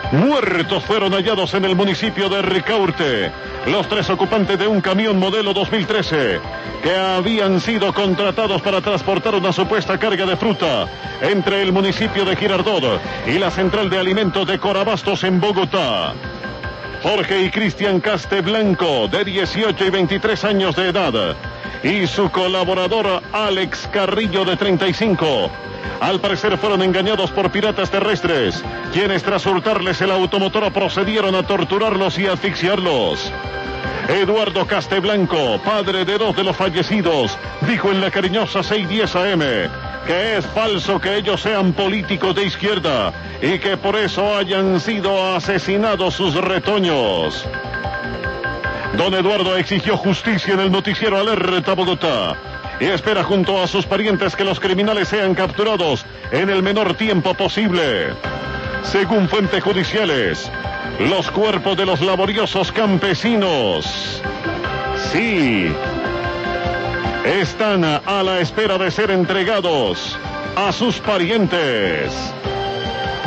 Muertos fueron hallados en el municipio de Ricaurte los 3 ocupantes de un camión modelo 2013 que habían sido contratados para transportar una supuesta carga de fruta entre el municipio de Girardot y la central de alimentos de Corabastos en Bogotá. Jorge y Cristian Casteblanco, de 18 y 23 años de edad, y su colaborador Alex Carrillo, de 35. Al parecer fueron engañados por piratas terrestres, quienes tras hurtarles el automotor procedieron a torturarlos y asfixiarlos. Eduardo Casteblanco, padre de 2 de los fallecidos, dijo en la cariñosa 610 AM que es falso que ellos sean políticos de izquierda y que por eso hayan sido asesinados sus retoños. Don Eduardo exigió justicia en el noticiero Alerta Bogotá y espera junto a sus parientes que los criminales sean capturados en el menor tiempo posible. Según fuentes judiciales, los cuerpos de los laboriosos campesinos, sí, están a la espera de ser entregados a sus parientes.